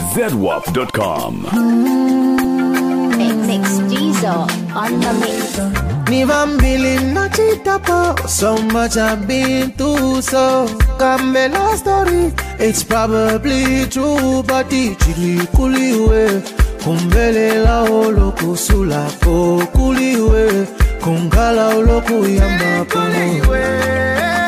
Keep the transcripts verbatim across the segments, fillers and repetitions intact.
zedwap dot com. Mix Diesel on the mix. Nivambili na chitapo, so much I've been through, so Kamela story, it's probably true, but ichili kuliwe, kumbele la olo kusula ko kuliwe, kungala olo kuyamba kuliwe.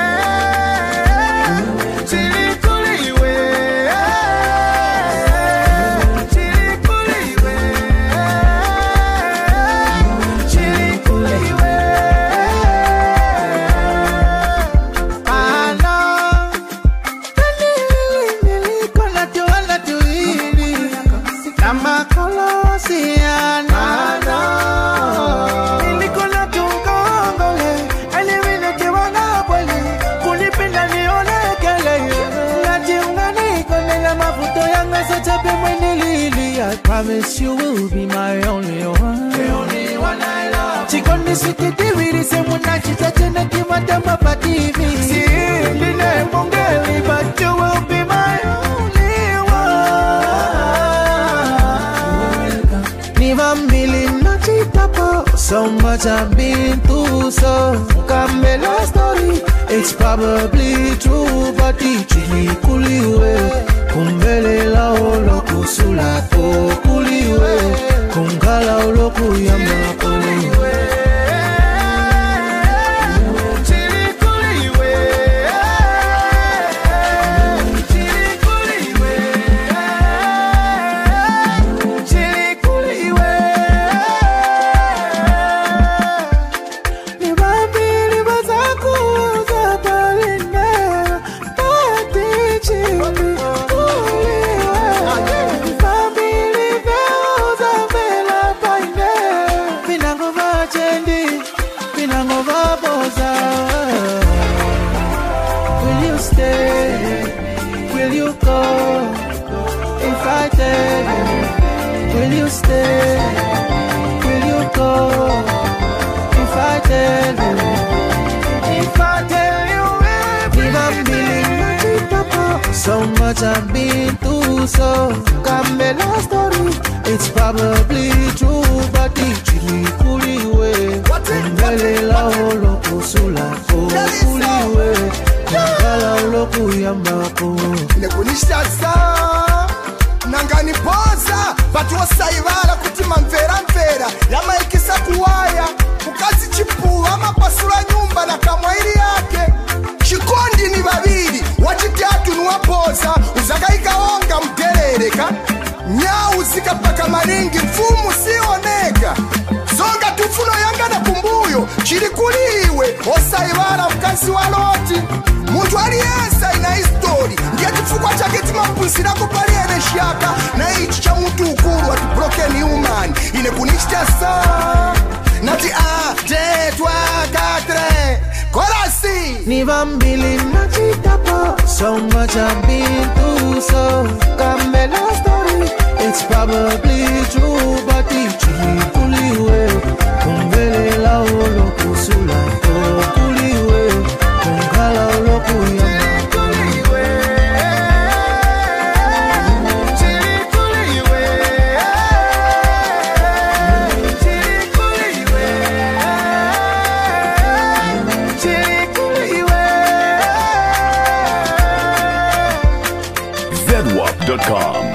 I promise you will be my only one. The only one I love. Chikoni sikiti wiri se muna chitache na kimatama pativi. Si line mongeli, but you will be my only one. Nivambili na chitapo, so much I've been through, so Kamela story, it's probably true, but ichili kuliwe, kumbele la olo kusula ko kuliwe, kungala olo kuyamba kuliwe. Will you stay? Will you go? If I tell you, will you stay? Will you go? If I tell you, if I tell you everything, so much I've been through, so Kamela story, it's probably true, but ichili kuliwe, kumbele la olo kusula ko kuliwe, kungala olo kuyamba ko. Nekunishatsa nangani poza batu osaivala kuti mamvera mvera yamaikisa kuwaya mukazi chipuwa mapasula nyumba na kamwairi yake. Chikondi ni babiri wachitatu nuwapoza uzakaika onga mterereka nyau zikapaka maringi mfumu sioneka zonga tufuno yanga na kumbuyo chiri kuliwe osaivala mkazi wa Loti. Muntu aliyesa ina histori ndiye chifukwa chake timampusira kupali ene shaka na ichi cha muntu ukuru ati broken human ine kunichitasa nati a deux trois quatre kolasi. Nivambili na chitapo, so much I've been through, so Kamela story, it's probably true, but ichili kuliwe, kumbele la olo kusula ko kuliwe, kungala olo kuyamba. zedwap dot com.